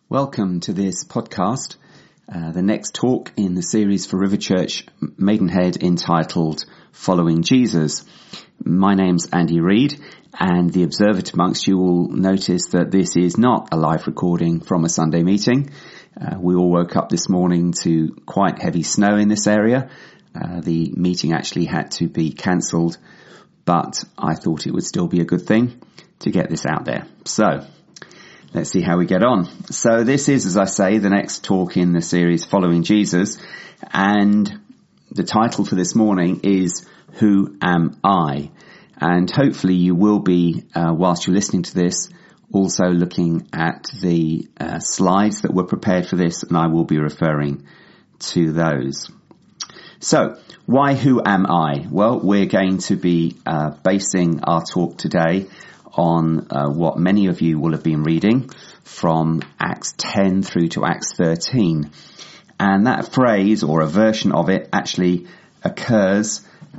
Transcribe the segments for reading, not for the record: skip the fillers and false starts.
Welcome to this podcast, the next talk in the series for River Church Maidenhead entitled Following Jesus. My name's Andy Reid, and the observant amongst you will notice that this is not a live recording from a Sunday meeting. We all woke up this morning to quite heavy snow in this area. The meeting actually had to be cancelled, but I thought it would still be a good thing to get this out there. So, let's see how we get on. So this is, as I say, the next talk in the series Following Jesus. And the title for this morning is Who Am I? And hopefully you will be, whilst you're listening to this, also looking at the slides that were prepared for this, and I will be referring to those. So, why who am I? Well, we're going to be basing our talk today on what many of you will have been reading from Acts 10 through to Acts 13. And that phrase, or a version of it, actually occurs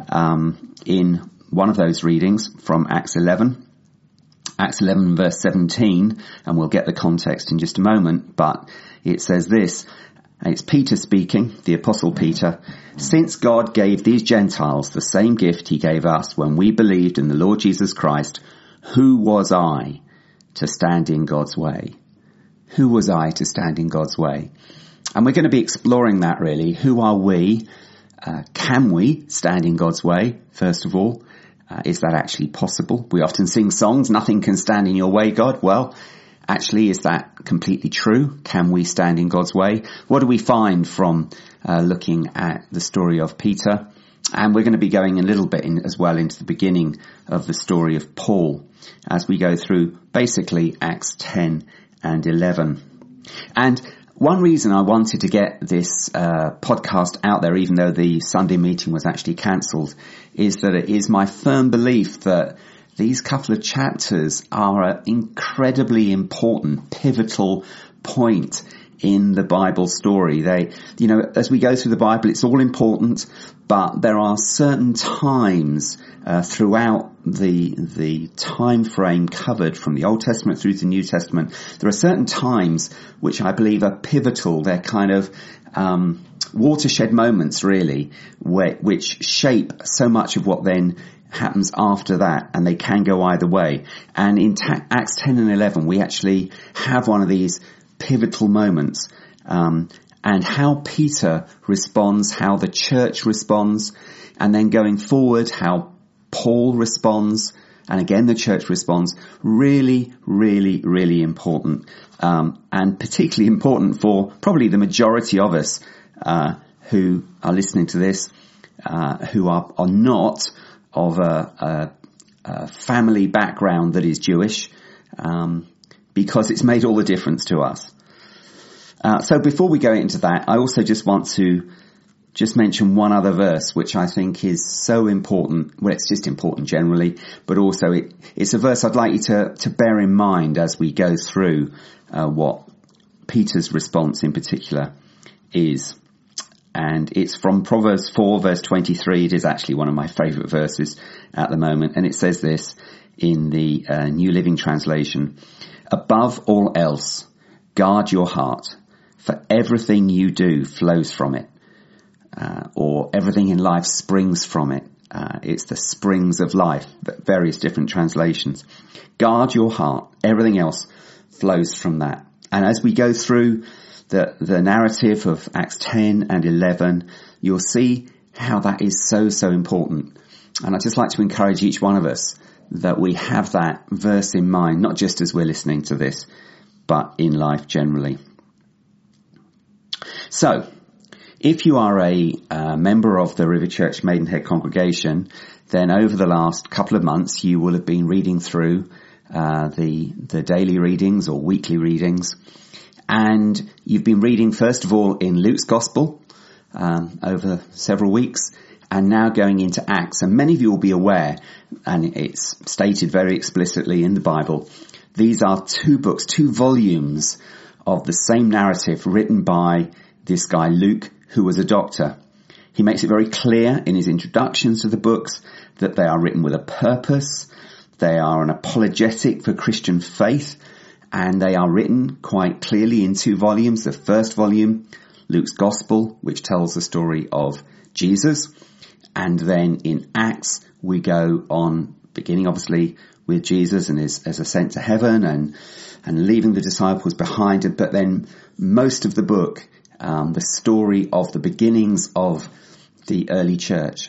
in one of those readings from Acts 11. Acts 11 verse 17, and we'll get the context in just a moment, but it says this, and it's Peter speaking, the Apostle Peter, "Since God gave these Gentiles the same gift he gave us when we believed in the Lord Jesus Christ, who was I to stand in God's way?" Who was I to stand in God's way? And we're going to be exploring that really. Who are we? Can we stand in God's way, first of all? Is that actually possible? We often sing songs, "Nothing can stand in your way, God." Well, actually, is that completely true? Can we stand in God's way? What do we find from looking at the story of Peter? And we're going to be going a little bit as well into the beginning of the story of Paul as we go through basically Acts 10 and 11. And one reason I wanted to get this podcast out there, even though the Sunday meeting was actually cancelled, is that it is my firm belief that these couple of chapters are an incredibly important, pivotal point in the Bible story. They, as we go through the Bible, it's all important, but there are certain times throughout the time frame covered from the Old Testament through to the New Testament. There are certain times which I believe are pivotal. They're kind of watershed moments, really, which shape so much of what then happens after that, and they can go either way. And in Acts 10 and 11, we actually have one of these pivotal moments, and how Peter responds, how the church responds, and then going forward, how Paul responds, and again the church responds. Really, really, really important, and particularly important for probably the majority of us who are listening to this, who are not of a family background that is Jewish, because it's made all the difference to us. So before we go into that, I also just want to mention one other verse, which I think is so important. Well, it's just important generally, but also it's a verse I'd like you to bear in mind as we go through what Peter's response in particular is. And it's from Proverbs 4 verse 23. It is actually one of my favourite verses at the moment. And it says this in the New Living Translation: "Above all else, guard your heart, for everything you do flows from it." Or everything in life springs from it. It's the springs of life, various different translations. Guard your heart. Everything else flows from that. And as we go through the narrative of Acts 10 and 11, you'll see how that is so, so important. And I'd just like to encourage each one of us that we have that verse in mind, not just as we're listening to this, but in life generally. So, if you are a member of the River Church Maidenhead congregation, then over the last couple of months you will have been reading through the daily readings or weekly readings. And you've been reading, first of all, in Luke's Gospel over several weeks, and now going into Acts. And many of you will be aware, and it's stated very explicitly in the Bible, these are two books, two volumes of the same narrative written by this guy Luke, who was a doctor. He makes it very clear in his introductions to the books that they are written with a purpose. They are an apologetic for Christian faith, and they are written quite clearly in 2 volumes. The first volume, Luke's Gospel, which tells the story of Jesus. And then in Acts, we go on, beginning obviously with Jesus and his ascent to heaven and leaving the disciples behind. But then most of the book, the story of the beginnings of the early church.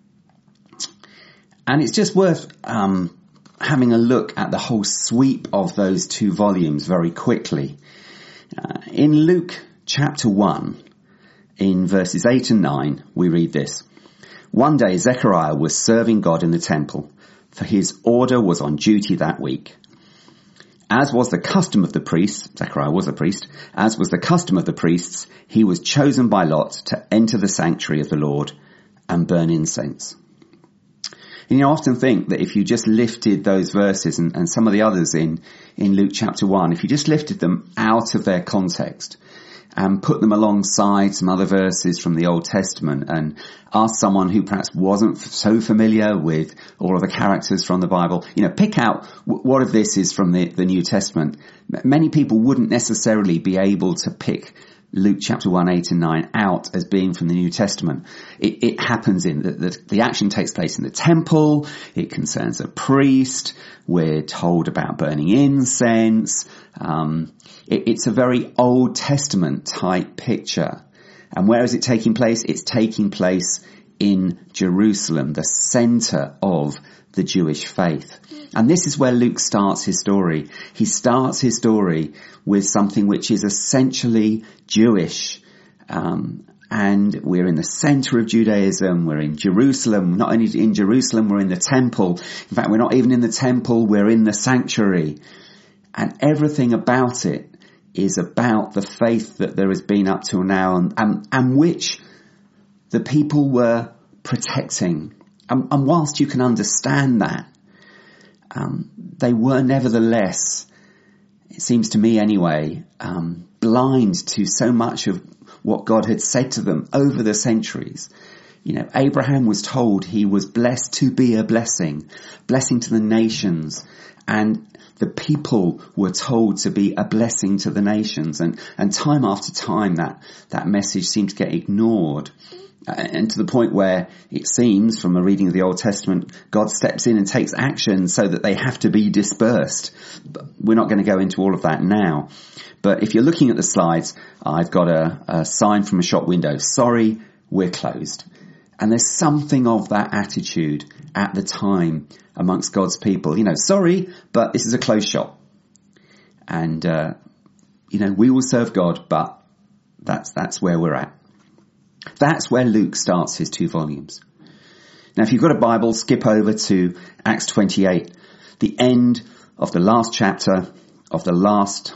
And it's just worth having a look at the whole sweep of those 2 volumes very quickly. In Luke chapter 1, in verses 8 and 9, we read this. One day Zechariah was serving God in the temple, for his order was on duty that week. As was the custom of the priests, Zechariah was a priest, as was the custom of the priests, he was chosen by lot to enter the sanctuary of the Lord and burn incense. And you often think that if you just lifted those verses and some of the others in Luke chapter 1, if you just lifted them out of their context and put them alongside some other verses from the Old Testament and ask someone who perhaps wasn't so familiar with all of the characters from the Bible, pick out what of this is from the New Testament. Many people wouldn't necessarily be able to pick Luke chapter 1, 8 and 9 out as being from the New Testament. It happens in the action takes place in the temple. It concerns a priest. We're told about burning incense. It's a very Old Testament type picture. And where is it taking place? It's taking place in Jerusalem, the center of the Jewish faith. And this is where Luke starts his story. He starts his story with something which is essentially Jewish. And we're in the center of Judaism. We're in Jerusalem. Not only in Jerusalem, we're in the temple. In fact, we're not even in the temple. We're in the sanctuary. And everything about it is about the faith that there has been up till now and which the people were protecting. And whilst you can understand that, they were nevertheless, it seems to me anyway, blind to so much of what God had said to them over the centuries. Abraham was told he was blessed to be a blessing to the nations, and the people were told to be a blessing to the nations. And time after time that message seemed to get ignored. And to the point where it seems, from a reading of the Old Testament, God steps in and takes action so that they have to be dispersed. But we're not going to go into all of that now. But if you're looking at the slides, I've got a sign from a shop window. Sorry, we're closed. And there's something of that attitude at the time amongst God's people. Sorry, but this is a closed shop. And, we will serve God, but that's where we're at. That's where Luke starts his 2 volumes. Now, if you've got a Bible, skip over to Acts 28, the end of the last chapter of the last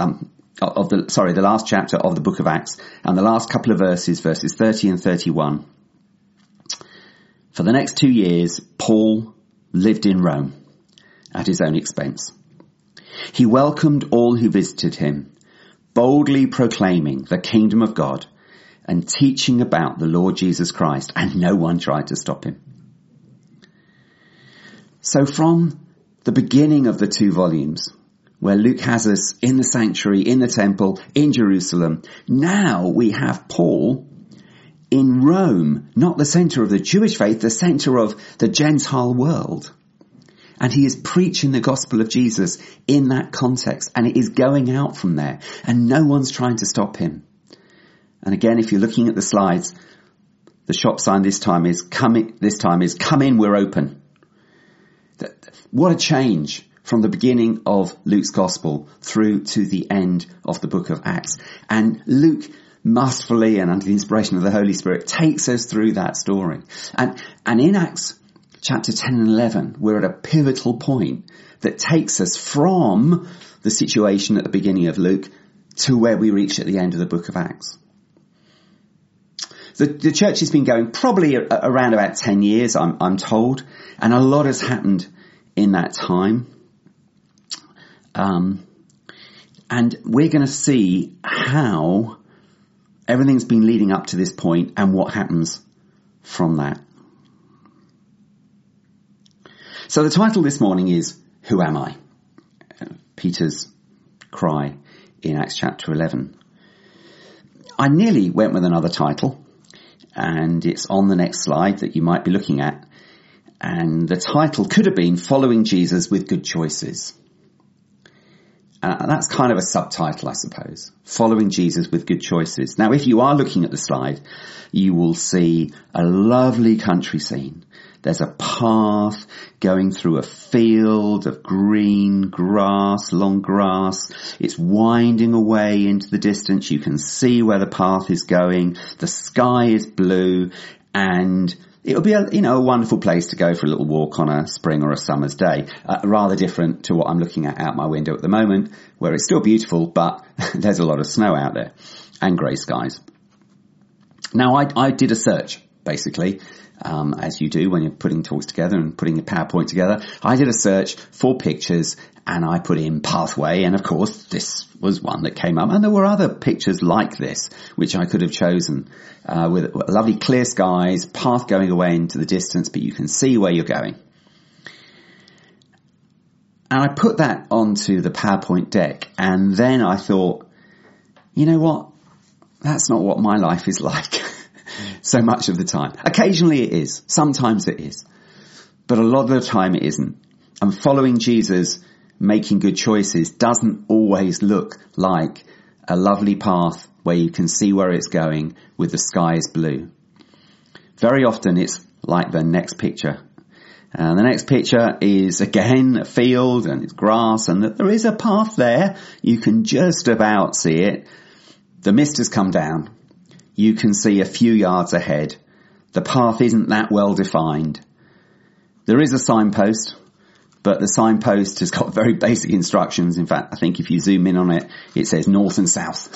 chapter of the book of Acts, and the last couple of verses 30 and 31. For the next 2 years, Paul lived in Rome at his own expense. He welcomed all who visited him, boldly proclaiming the kingdom of God and teaching about the Lord Jesus Christ, and no one tried to stop him. So from the beginning of the 2 volumes, where Luke has us in the sanctuary, in the temple, in Jerusalem, now we have Paul in Rome, not the center of the Jewish faith, the center of the Gentile world. And he is preaching the gospel of Jesus in that context, and it is going out from there, and no one's trying to stop him. And again, if you're looking at the slides, the shop sign this time is come in, we're open. What a change from the beginning of Luke's gospel through to the end of the book of Acts. And Luke, masterfully and under the inspiration of the Holy Spirit, takes us through that story. And in Acts chapter 10 and 11, we're at a pivotal point that takes us from the situation at the beginning of Luke to where we reach at the end of the book of Acts. The church has been going probably around about 10 years, I'm told, and a lot has happened in that time. And we're going to see how everything's been leading up to this point and what happens from that. So the title this morning is, Who Am I? Peter's cry in Acts chapter 11. I nearly went with another title, and it's on the next slide that you might be looking at. And the title could have been Following Jesus with Good Choices. That's kind of a subtitle, I suppose. Following Jesus with Good Choices. Now, if you are looking at the slide, you will see a lovely country scene. There's a path going through a field of green grass, long grass. It's winding away into the distance. You can see where the path is going. The sky is blue, and it would be a wonderful place to go for a little walk on a spring or a summer's day. Rather different to what I'm looking at out my window at the moment, where it's still beautiful, but there's a lot of snow out there and grey skies. Now, I did a search, basically, as you do when you're putting talks together and putting your PowerPoint together. I did a search for pictures, and I put in pathway, and of course this was one that came up. And there were other pictures like this, which I could have chosen, with lovely clear skies, path going away into the distance, but you can see where you're going. And I put that onto the PowerPoint deck, and then I thought, you know what? That's not what my life is like so much of the time. Occasionally it is. Sometimes it is. But a lot of the time it isn't. And following Jesus, making good choices, doesn't always look like a lovely path where you can see where it's going with the skies blue. Very often it's like the next picture. The next picture is again a field and it's grass, and there is a path there. You can just about see it. The mist has come down. You can see a few yards ahead. The path isn't that well defined. There is a signpost, but the signpost has got very basic instructions. In fact, I think if you zoom in on it, it says north and south.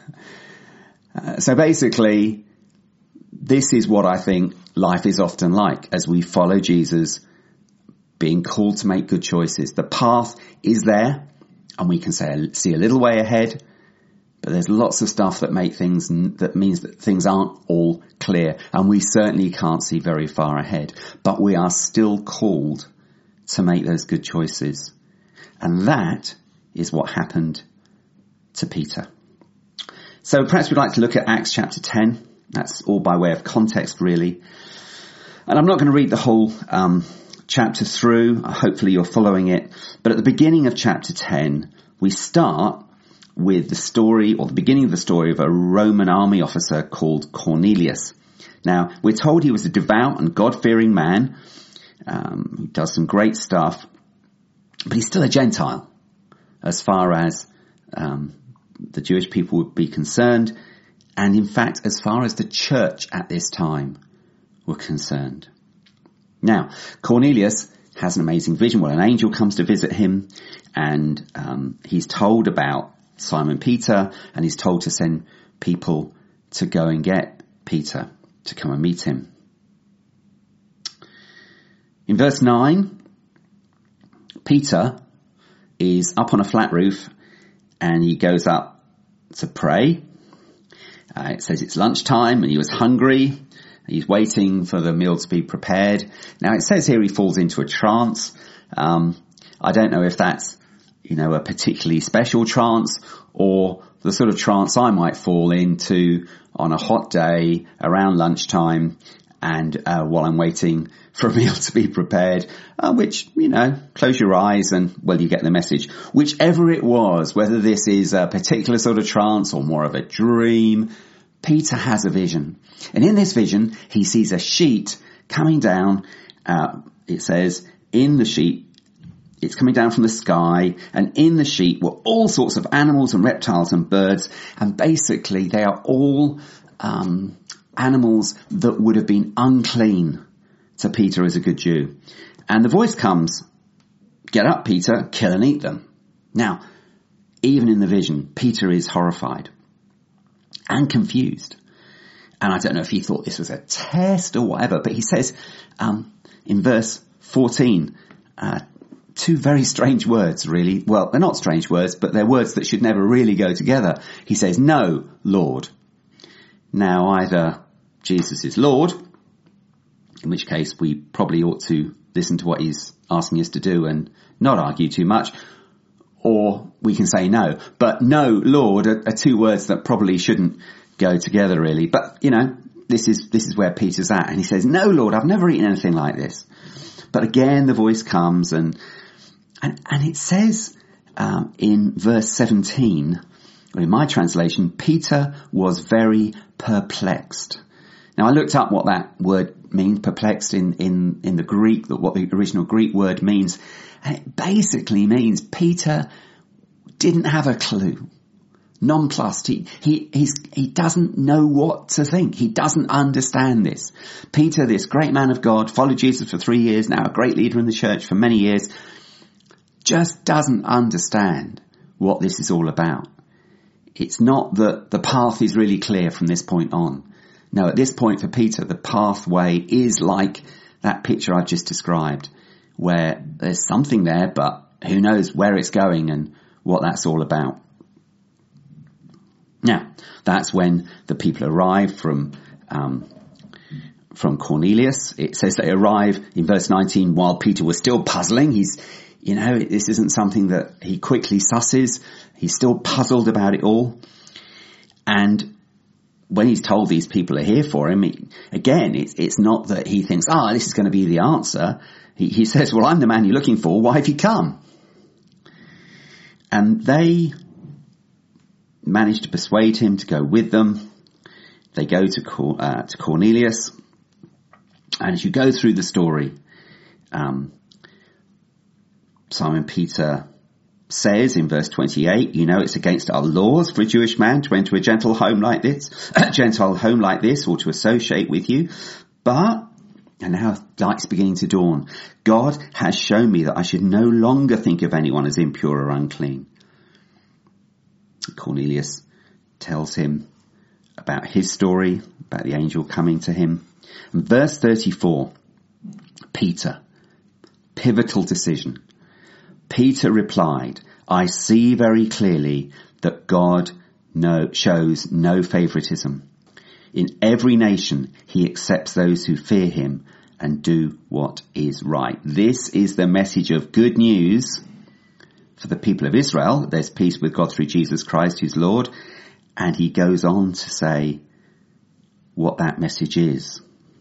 So basically, this is what I think life is often like as we follow Jesus, being called to make good choices. The path is there, and we can see a little way ahead. But there's lots of stuff that means that things aren't all clear, and we certainly can't see very far ahead. But we are still called to make those good choices. And that is what happened to Peter. So perhaps we'd like to look at Acts chapter 10. That's all by way of context, really. And I'm not going to read the whole chapter through. Hopefully you're following it. But at the beginning of chapter 10, we start with the story, or the beginning of the story, of a Roman army officer called Cornelius. Now, we're told he was a devout and God-fearing man, who does some great stuff, but he's still a Gentile, as far as the Jewish people would be concerned, and in fact, as far as the church at this time were concerned. Now, Cornelius has an amazing vision. Well, an angel comes to visit him, and he's told about Simon Peter, and he's told to send people to go and get Peter to come and meet him. In verse 9, Peter is up on a flat roof and he goes up to pray. It says it's lunchtime and he was hungry. He's waiting for the meal to be prepared. Now it says here he falls into a trance. I don't know if that's a particularly special trance, or the sort of trance I might fall into on a hot day around lunchtime and while I'm waiting for a meal to be prepared, which, close your eyes and, well, you get the message. Whichever it was, whether this is a particular sort of trance or more of a dream, Peter has a vision. And in this vision, he sees a sheet coming down. It says, in the sheet, it's coming down from the sky, and in the sheet were all sorts of animals and reptiles and birds, and basically they are all animals that would have been unclean to Peter as a good Jew. And the voice comes, "Get up, Peter, kill and eat them." Now, even in the vision, Peter is horrified and confused. And I don't know if he thought this was a test or whatever, but he says in verse 14, two very strange words, really. Well, they're not strange words, but they're words that should never really go together. He says, "No, Lord." Now, either Jesus is Lord, in which case we probably ought to listen to what he's asking us to do and not argue too much, or we can say no. But no, Lord, are two words that probably shouldn't go together really. But, this is where Peter's at. And he says, no, Lord, I've never eaten anything like this. But again, the voice comes and it says, in verse 17, or in my translation, Peter was very perplexed. Now I looked up what that word means, perplexed in the Greek, what the original Greek word means. And it basically means Peter didn't have a clue. Nonplussed. He doesn't know what to think. He doesn't understand this. Peter, this great man of God, followed Jesus for 3 years, now a great leader in the church for many years, just doesn't understand what this is all about. It's not that the path is really clear from this point on. No, at this point for Peter, the pathway is like that picture I've just described, where there's something there, but who knows where it's going and what that's all about. Now, that's when the people arrive from Cornelius. It says they arrive in verse 19 while Peter was still puzzling. This isn't something that he quickly susses. He's still puzzled about it all. And when he's told these people are here for him, it's not that he thinks, this is going to be the answer. He says, well, I'm the man you're looking for. Why have you come? And they managed to persuade him to go with them. They go to Cornelius. And as you go through the story, Simon Peter says in verse 28, it's against our laws for a Jewish man to enter a Gentile home like this, or to associate with you. But, and now light's beginning to dawn, God has shown me that I should no longer think of anyone as impure or unclean. Cornelius tells him about his story, about the angel coming to him. And verse 34, Peter, pivotal decision. Peter replied, I see very clearly that God shows no favoritism. In every nation, he accepts those who fear him and do what is right. This is the message of good news for the people of Israel. There's peace with God through Jesus Christ, who's Lord. And he goes on to say what that message is.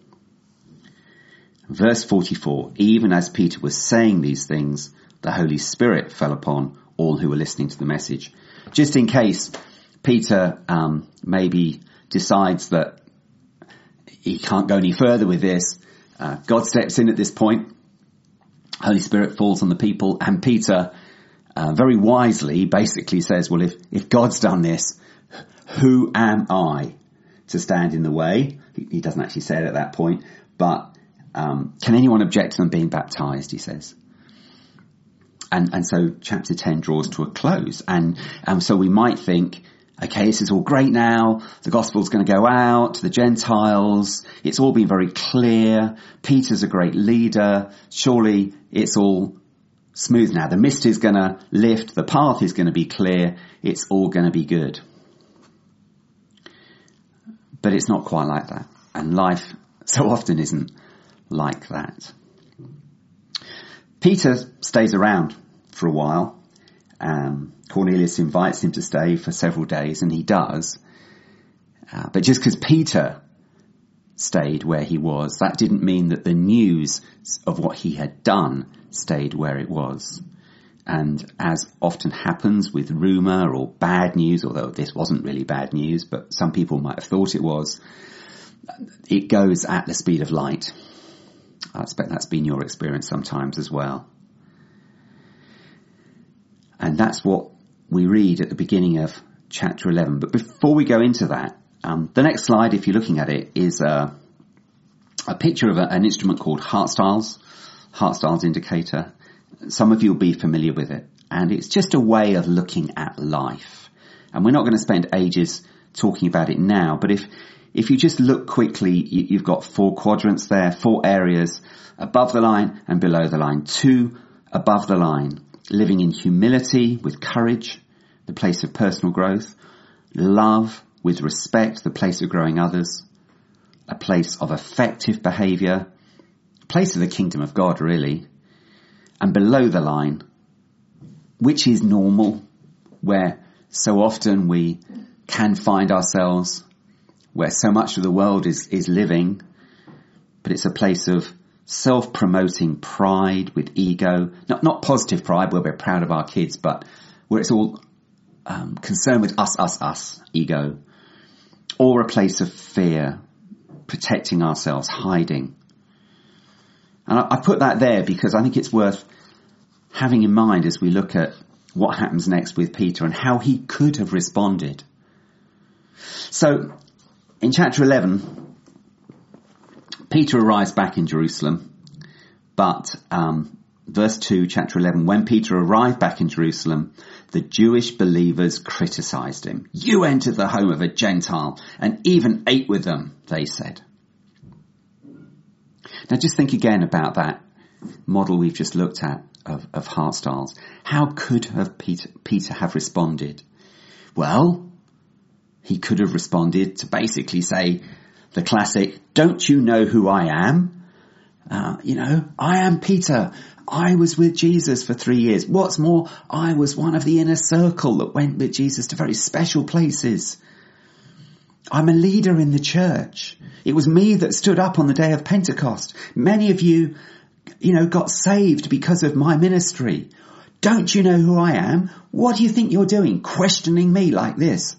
Verse 44, even as Peter was saying these things, the Holy Spirit fell upon all who were listening to the message. Just in case Peter maybe decides that he can't go any further with this, God steps in at this point. Holy Spirit falls on the people, and Peter very wisely basically says, well, if God's done this, who am I to stand in the way? He doesn't actually say it at that point, but can anyone object to them being baptized, he says. And so chapter 10 draws to a close. And so we might think, okay, this is all great now. The gospel's going to go out to the Gentiles. It's all been very clear. Peter's a great leader. Surely it's all smooth now. The mist is going to lift. The path is going to be clear. It's all going to be good. But it's not quite like that. And life so often isn't like that. Peter stays around for a while. Cornelius invites him to stay for several days, and he does. But just because Peter stayed where he was, that didn't mean that the news of what he had done stayed where it was. And as often happens with rumour or bad news, although this wasn't really bad news, but some people might have thought it was, it goes at the speed of light. I expect that's been your experience sometimes as well. And that's what we read at the beginning of chapter 11. But before we go into that, the next slide, if you're looking at it, is a picture of an instrument called heart styles indicator. Some of you will be familiar with it. And it's just a way of looking at life. And we're not going to spend ages talking about it now, but if you just look quickly, you've got 4 quadrants there, 4 areas, above the line and below the line. 2 above the line, living in humility with courage, the place of personal growth. Love with respect, the place of growing others. A place of effective behaviour, a place of the kingdom of God, really. And below the line, which is normal, where so often we can find ourselves, where so much of the world is living, but it's a place of self-promoting pride with ego, not positive pride where we're proud of our kids, but where it's all concerned with us, ego, or a place of fear, protecting ourselves, hiding. And I put that there because I think it's worth having in mind as we look at what happens next with Peter and how he could have responded. So, in chapter 11, Peter arrives back in Jerusalem, but verse 2, chapter 11, when Peter arrived back in Jerusalem, the Jewish believers criticized him. You entered the home of a Gentile and even ate with them, they said. Now just think again about that model we've just looked at of heart styles. How could have Peter have responded? Well, he could have responded to basically say the classic, don't you know who I am? I am Peter. I was with Jesus for 3 years. What's more, I was one of the inner circle that went with Jesus to very special places. I'm a leader in the church. It was me that stood up on the day of Pentecost. Many of you, got saved because of my ministry. Don't you know who I am? What do you think you're doing, questioning me like this?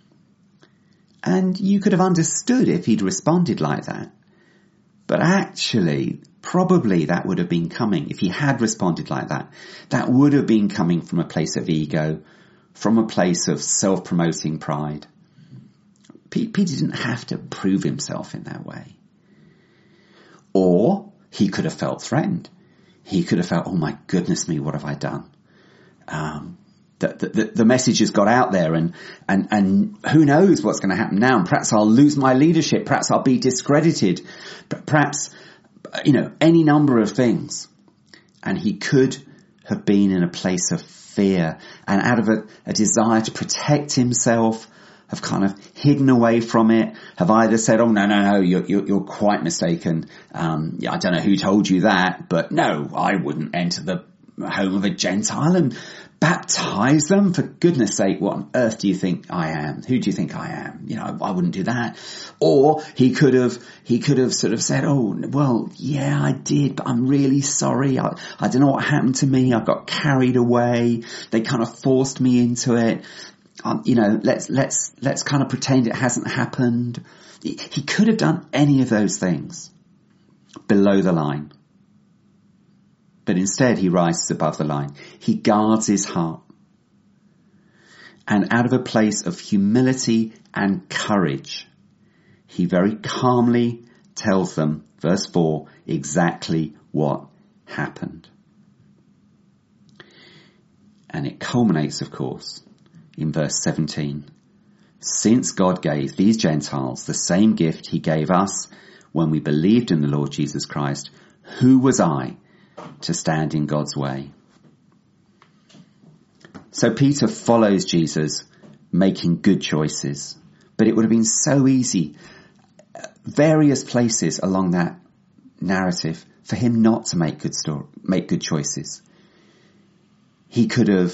And you could have understood if he'd responded like that. But actually, probably that would have been coming, if he had responded like that, that would have been coming from a place of ego, from a place of self-promoting pride. Peter didn't have to prove himself in that way. Or he could have felt threatened. He could have felt, oh my goodness me, what have I done? The message has got out there and who knows what's going to happen now. And perhaps I'll lose my leadership. Perhaps I'll be discredited. Perhaps, any number of things. And he could have been in a place of fear and out of a desire to protect himself, have kind of hidden away from it, have either said, oh, no, you're quite mistaken. I don't know who told you that, but no, I wouldn't enter the home of a Gentile and baptize them. For goodness sake, what on earth do you think I am? Who do you think I am? I wouldn't do that. Or he could have sort of said, oh, well, yeah, I did, but I'm really sorry. I don't know what happened to me. I got carried away. They kind of forced me into it. Let's kind of pretend it hasn't happened. He could have done any of those things below the line. But instead he rises above the line. He guards his heart. And out of a place of humility and courage, he very calmly tells them, verse 4, exactly what happened. And it culminates, of course, in verse 17. Since God gave these Gentiles the same gift he gave us when we believed in the Lord Jesus Christ, who was I to stand in God's way? So Peter follows Jesus, making good choices. But it would have been so easy, various places along that narrative, for him not to make good choices. He could have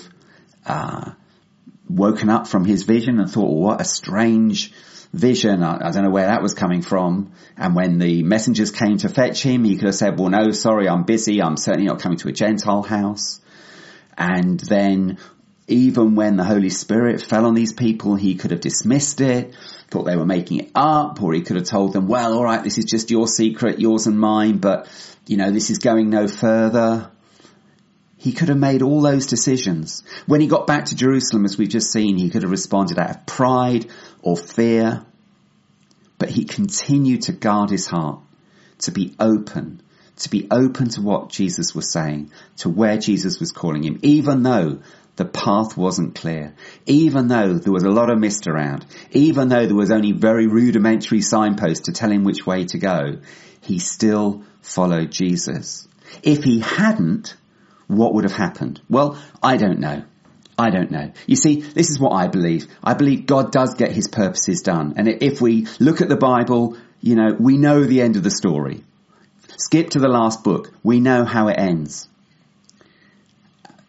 woken up from his vision and thought, what a strange vision. I don't know where that was coming from. And when the messengers came to fetch him, he could have said, well, no, sorry, I'm busy. I'm certainly not coming to a Gentile house. And then even when the Holy Spirit fell on these people, he could have dismissed it, thought they were making it up, or he could have told them, well, all right, this is just your secret, yours and mine, but, this is going no further. He could have made all those decisions. When he got back to Jerusalem, as we've just seen, he could have responded out of pride or fear. But he continued to guard his heart, to be open to what Jesus was saying, to where Jesus was calling him, even though the path wasn't clear, even though there was a lot of mist around, even though there was only very rudimentary signposts to tell him which way to go, he still followed Jesus. If he hadn't, what would have happened? Well, I don't know. You see, this is what I believe. I believe God does get his purposes done. And if we look at the Bible, we know the end of the story. Skip to the last book. We know how it ends.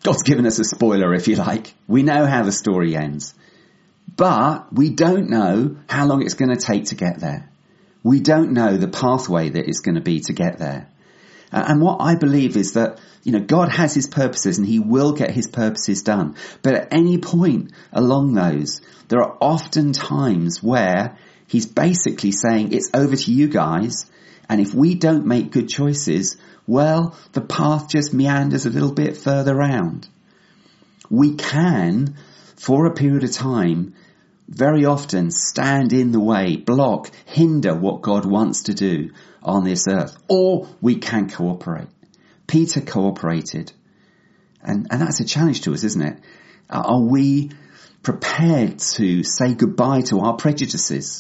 God's given us a spoiler, if you like. We know how the story ends. But we don't know how long it's going to take to get there. We don't know the pathway that it's going to be to get there. And what I believe is that, God has his purposes and he will get his purposes done. But at any point along those, there are often times where he's basically saying, it's over to you guys. And if we don't make good choices, well, the path just meanders a little bit further round. We can, for a period of time, very often stand in the way, block, hinder what God wants to do on this earth. Or we can cooperate. Peter cooperated. And that's a challenge to us, isn't it? Are we prepared to say goodbye to our prejudices?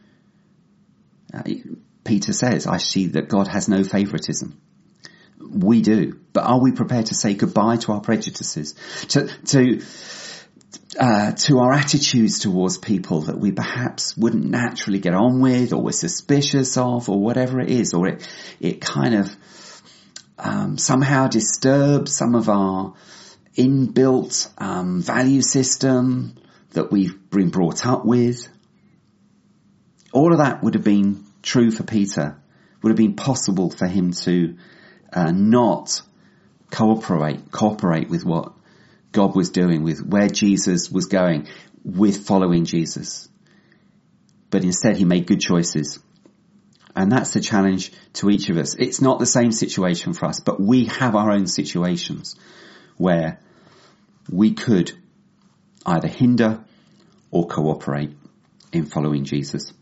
Peter says, I see that God has no favoritism. We do. But are we prepared to say goodbye to our prejudices? To our attitudes towards people that we perhaps wouldn't naturally get on with, or we're suspicious of, or whatever it is, or it kind of somehow disturbs some of our inbuilt value system that we've been brought up with. All of that would have been true for Peter. Would have been possible for him to not cooperate with what God was doing, with where Jesus was going, with following Jesus. But instead he made good choices. And that's the challenge to each of us. It's not the same situation for us, but we have our own situations where we could either hinder or cooperate in following Jesus.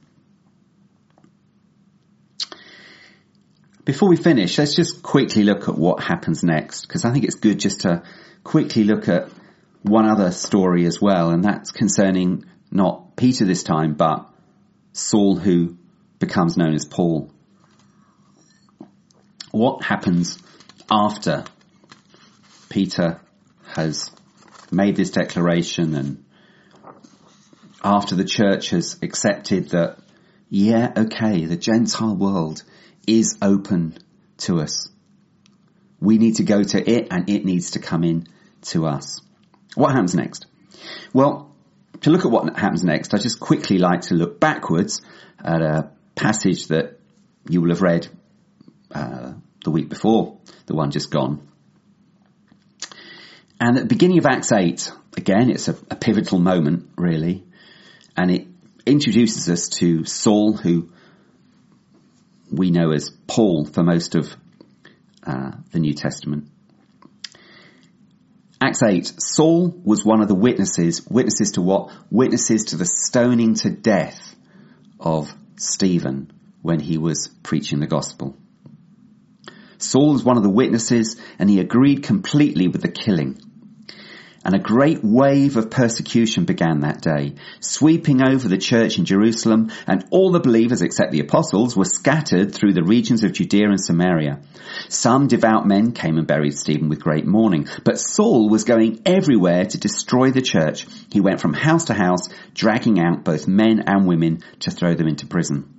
Before we finish, let's just quickly look at what happens next, because I think it's good just to quickly look at one other story as well, and that's concerning not Peter this time, but Saul, who becomes known as Paul. What happens after Peter has made this declaration and after the church has accepted that, the Gentile world is open to us. We need to go to it and it needs to come in to us. What happens next? Well, to look at what happens next, I just quickly like to look backwards at a passage that you will have read the week before, the one just gone. And at the beginning of Acts 8, again, it's a pivotal moment, really, and it introduces us to Saul, who we know as Paul for most of the New Testament. Acts 8, Saul was one of the witnesses to what? Witnesses to the stoning to death of Stephen when he was preaching the gospel. Saul was one of the witnesses and he agreed completely with the killing. And a great wave of persecution began that day, sweeping over the church in Jerusalem, and all the believers except the apostles were scattered through the regions of Judea and Samaria. Some devout men came and buried Stephen with great mourning, but Saul was going everywhere to destroy the church. He went from house to house, dragging out both men and women to throw them into prison.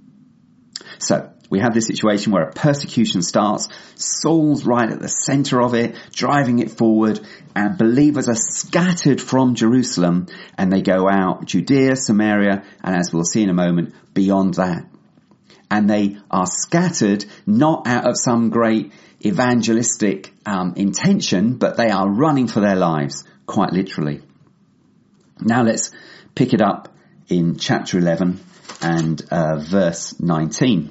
So, we have this situation where a persecution starts. Saul's right at the center of it, driving it forward, and believers are scattered from Jerusalem, and they go out Judea, Samaria, and as we'll see in a moment, beyond that. And they are scattered not out of some great evangelistic intention, but they are running for their lives, quite literally. Now let's pick it up in chapter 11 and verse 19.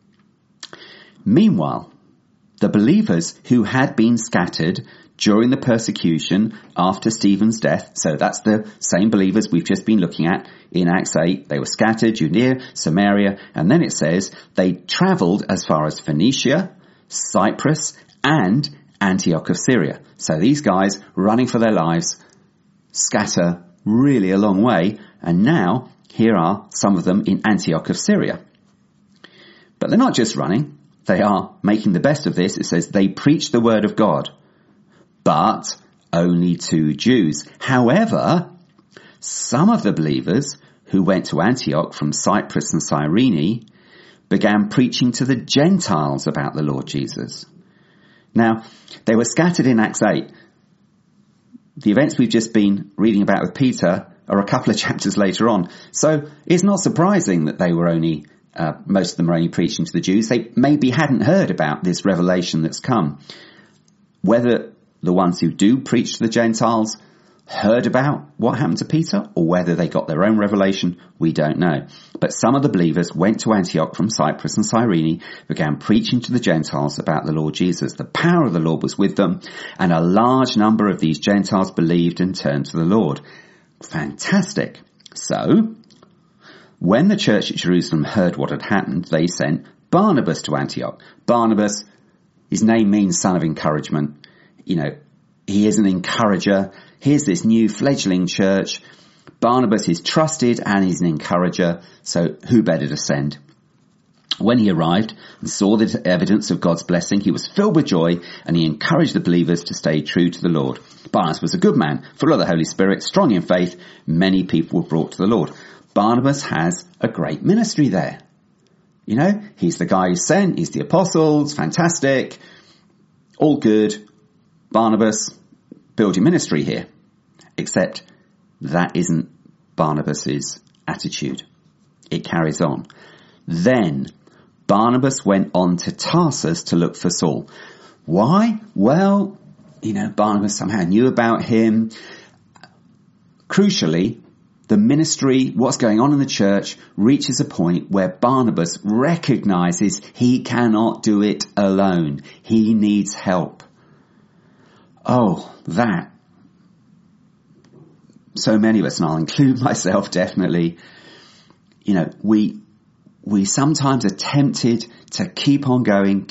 Meanwhile, the believers who had been scattered during the persecution after Stephen's death, so that's the same believers we've just been looking at in Acts 8, they were scattered, Judea, Samaria, and then it says they travelled as far as Phoenicia, Cyprus, and Antioch of Syria. So these guys, running for their lives, scatter really a long way, and now here are some of them in Antioch of Syria. But they're not just running. They are making the best of this. It says they preach the word of God, but only to Jews. However, some of the believers who went to Antioch from Cyprus and Cyrene began preaching to the Gentiles about the Lord Jesus. Now, they were scattered in Acts 8, the events we've just been reading about with Peter are a couple of chapters later on. So it's not surprising that they were only, most of them are only preaching to the Jews. They maybe hadn't heard about this revelation that's come. Whether the ones who do preach to the Gentiles heard about what happened to Peter, or whether they got their own revelation, we don't know. But some of the believers went to Antioch from Cyprus and Cyrene, began preaching to the Gentiles about the Lord Jesus. The power of the Lord was with them, and a large number of these Gentiles believed and turned to the Lord. Fantastic. So, when the church at Jerusalem heard what had happened, they sent Barnabas to Antioch. Barnabas, his name means son of encouragement. You know, he is an encourager. Here's this new fledgling church. Barnabas is trusted and he's an encourager, so who better to send? When he arrived and saw the evidence of God's blessing, he was filled with joy, and he encouraged the believers to stay true to the Lord. Barnabas was a good man, full of the Holy Spirit, strong in faith. Many people were brought to the Lord. Barnabas has a great ministry there. You know, he's the guy who's sent, he's the apostles, fantastic, all good. Barnabas, build your ministry here. Except that isn't Barnabas's attitude. It carries on. Then Barnabas went on to Tarsus to look for Saul. Why? Well, you know, Barnabas somehow knew about him. Crucially, the ministry, what's going on in the church, reaches a point where Barnabas recognizes he cannot do it alone. He needs help. Oh, that. So many of us, and I'll include myself definitely, you know, we sometimes are tempted to keep on going,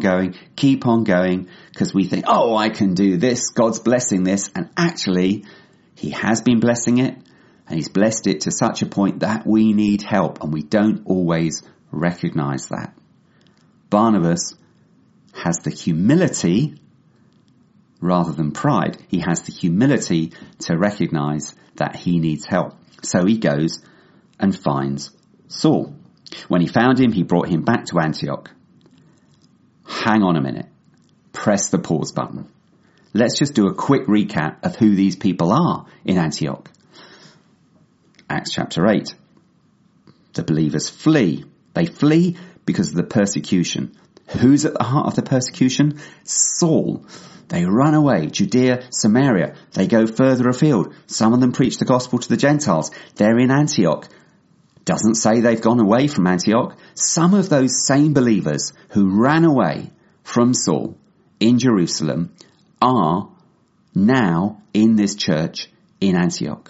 because we think, oh, I can do this, God's blessing this, and actually, he has been blessing it, and he's blessed it to such a point that we need help, and we don't always recognize that. Barnabas has the humility, rather than pride, he has the humility to recognize that he needs help. So he goes and finds Saul. When he found him, he brought him back to Antioch. Hang on a minute. Press the pause button. Let's just do a quick recap of who these people are in Antioch. Acts chapter 8. The believers flee. They flee because of the persecution. Who's at the heart of the persecution? Saul. They run away. Judea, Samaria. They go further afield. Some of them preach the gospel to the Gentiles. They're in Antioch. Doesn't say they've gone away from Antioch. Some of those same believers who ran away from Saul in Jerusalem are now in this church in Antioch.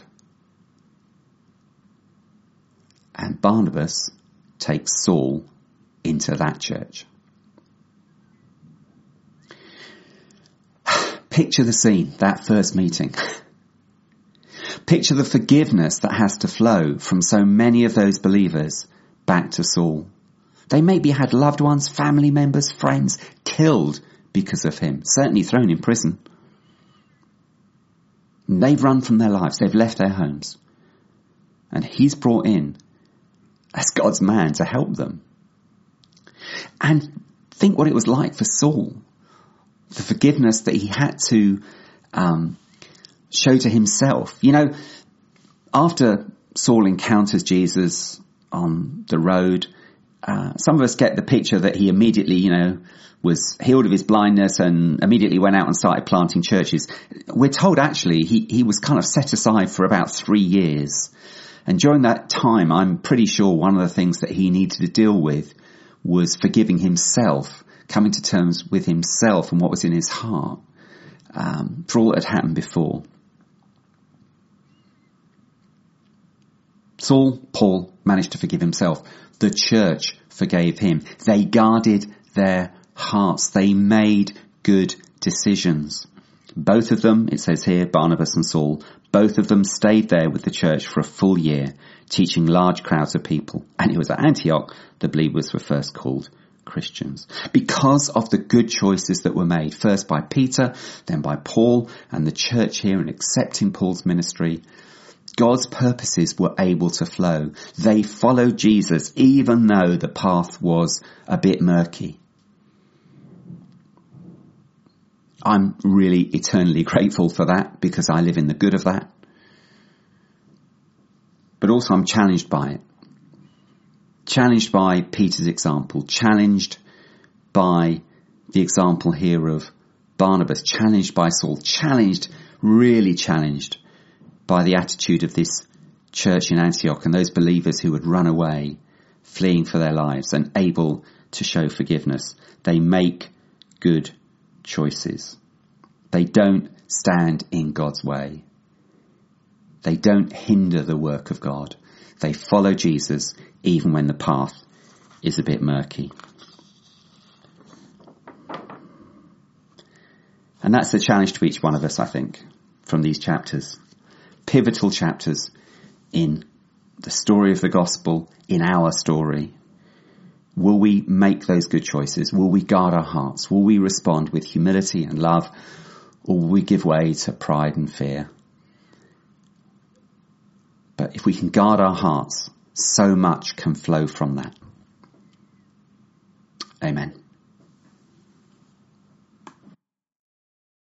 And Barnabas takes Saul into that church. Picture the scene, that first meeting. Picture the forgiveness that has to flow from so many of those believers back to Saul. They maybe had loved ones, family members, friends killed because of him, certainly thrown in prison. And they've run from their lives, they've left their homes. And he's brought in as God's man to help them. And think what it was like for Saul. The forgiveness that he had to show to himself. You know, after Saul encounters Jesus on the road, some of us get the picture that he immediately, you know, was healed of his blindness and immediately went out and started planting churches. We're told actually he was kind of set aside for about 3 years. And during that time, I'm pretty sure one of the things that he needed to deal with was forgiving himself, coming to terms with himself and what was in his heart for all that had happened before. Paul managed to forgive himself. The church forgave him. They guarded their hearts. They made good decisions. Both of them, it says here, Barnabas and Saul, both of them stayed there with the church for a full year, teaching large crowds of people. And it was at Antioch the believers were first called Christians. Because of the good choices that were made, first by Peter, then by Paul, and the church here in accepting Paul's ministry, God's purposes were able to flow. They followed Jesus even though the path was a bit murky. I'm really eternally grateful for that because I live in the good of that. But also I'm challenged by it. Challenged by Peter's example. Challenged by the example here of Barnabas. Challenged by Saul. Really challenged by the attitude of this church in Antioch and those believers who would run away, fleeing for their lives and able to show forgiveness. They make good choices. They don't stand in God's way. They don't hinder the work of God. They follow Jesus even when the path is a bit murky. And that's the challenge to each one of us, I think, from these chapters. Pivotal chapters in the story of the gospel, in our story. Will we make those good choices? Will we guard our hearts? Will we respond with humility and love? Or will we give way to pride and fear? But if we can guard our hearts, so much can flow from that. Amen.